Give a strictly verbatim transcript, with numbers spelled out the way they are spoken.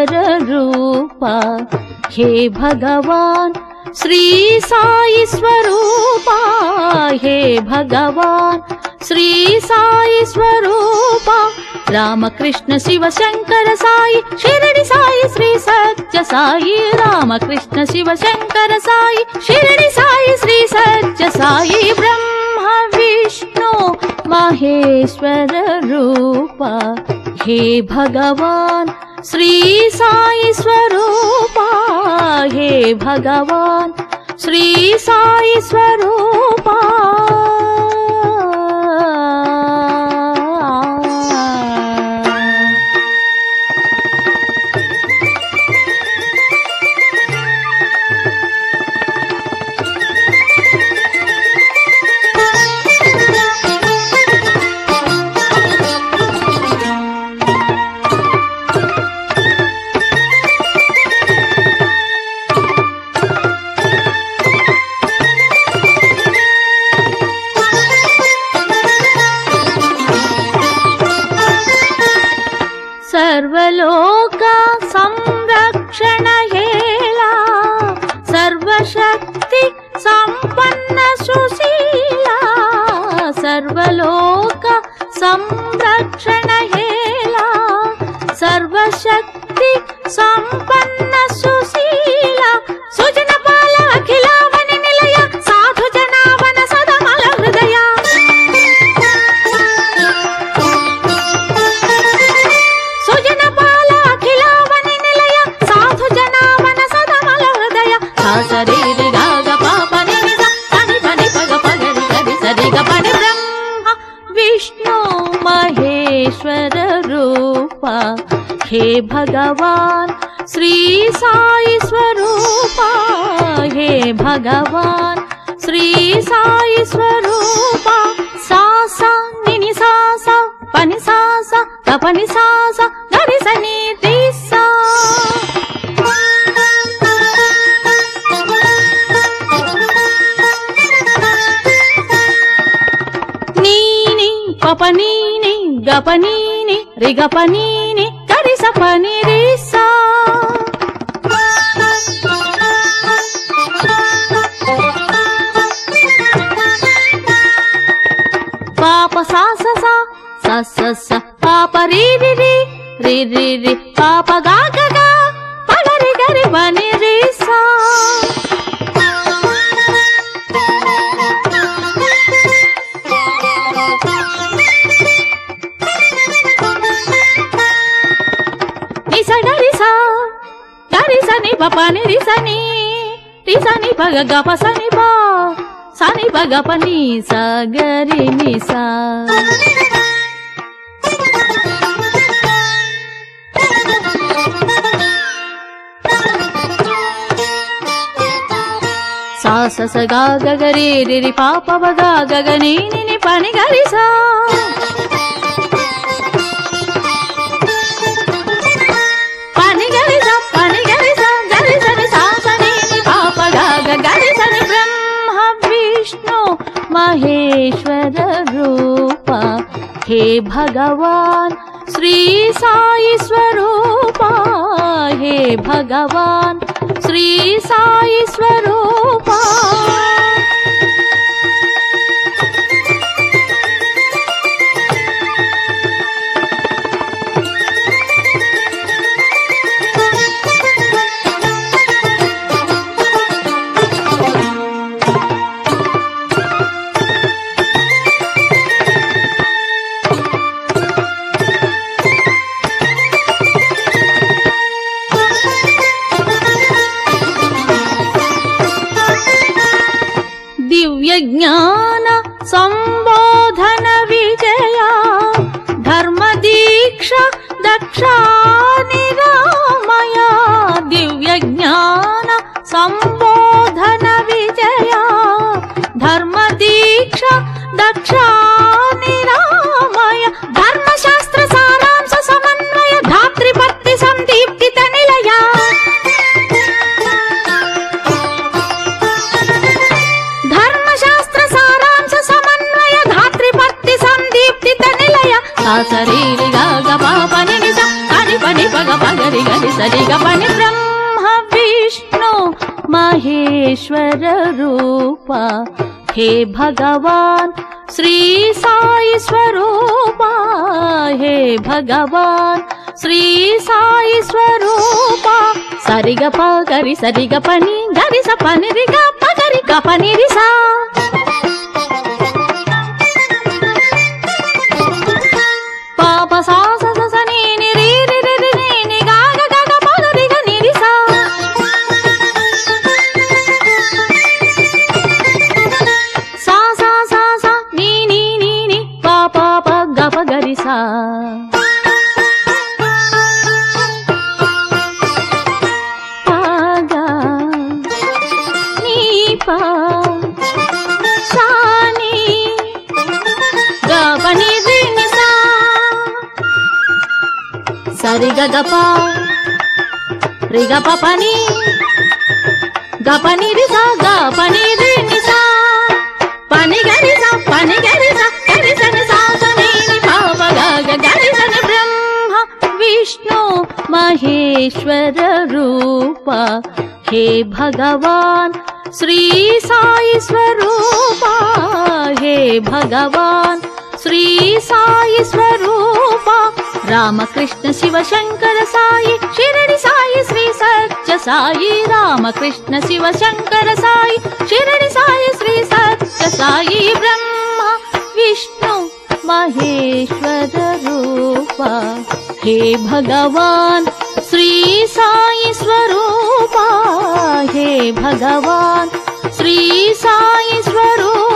महेश्वर रूपा हे भगवान श्री साई स्वरूपा हे भगवान श्री साई स्वरूपा रामकृष्ण शिव शंकर साई शिरडी साई श्री सत्य साई रामकृष्ण शिव शंकर साई शिरडी साई श्री सत्य साई ब्रह्म विष्णु महेश्वर रूपा हे भगवान श्री साई स्वरूपा हे भगवान श्री साई स्वरूपा सर्वलोक संरक्षण हेला सर्वशक्ति संपन्न सुशीला सर्वलोक संरक्षण हेला सर्वशक्ति संपन्न सुशीला सुजनपाल अखिलावन निलय साधु जनावन सदमल हृदय शरीर गाग पापनि सनि पनि पग पगरि गरि सरि ग पनि ब्रह्म विष्णु महेश्वर रूपा हे भगवान श्री साई स्वरूपा हे भगवान श्री साई स्वरूपा सा सा नि सा सा पनि सा सा ग पनि सा सा गरि सनि रि सा పపనీని గపనీని రిగపనీని గరి సపని రిసా పాప సాస సా సస స పాప రి రి రి రి రి రి పాప గా గ గ పగరి గరి బని రిసా సని పని రిసని రిసని పగ గప సని ప సని పగ పని సగరి నిసా సా స స గా గ గ రి రి రి పాప వ గా గ గ ని ని ని పని గరి సా महेश्वर रूपा हे भगवान श्री साई स्वरूपा हे भगवान श्री साई स्वरूपा ज्ञान संबोधन विजया धर्म दीक्षा दक्षा निरामया दिव्य ज्ञान संबोधन विजया धर्म दीक्षा दक्षा निरामया धर्मशास्त्र सारांश समन्वय धात्रिपत्ति संदीप्तित निलया शरीर गा ग पा पनि नि सा अनि pani paga pagari gari sari ga pani Brahma Vishnu Maheshwara Rupa हे भगवान श्री साई स्वरूपा हे भगवान श्री साई स्वरूपा सरि ग प गरि सरि ग पनि गरि स पनि रि ग प गरि ग पनि रि सा प प सा स स स नि नि रि रि रि रि नि नि ग ग ग ग प ग रि ग नि रि सा सा सा सा सा नि नि नि नि प प प ग प ग रि सा पा सा नि ग पनि रि नि सा सरि ग ग प रि ग प पनि ग पनि रि सा ग पनि रि नि सा पनि ग रि सा पनि ग रि सा ग रि सा नि सा सा नि नि प प ग ग ग रि सा नि ब्रह्मा विष्णु महेश्वर रूपा हे भगवान श्री साई स्वरूपा हे भगवान श्री साई स्वरूपा रामकृष्ण शिव शंकर साई शिरडी साई श्री सत्य साई रामकृष्ण शिव शंकर साई शिरडी साई श्री सत्य साई ब्रह्मा विष्णु महेश्वर रूपा हे भगवान श्री साई स्वरूपा हे भगवान श्री साई स्वरूपा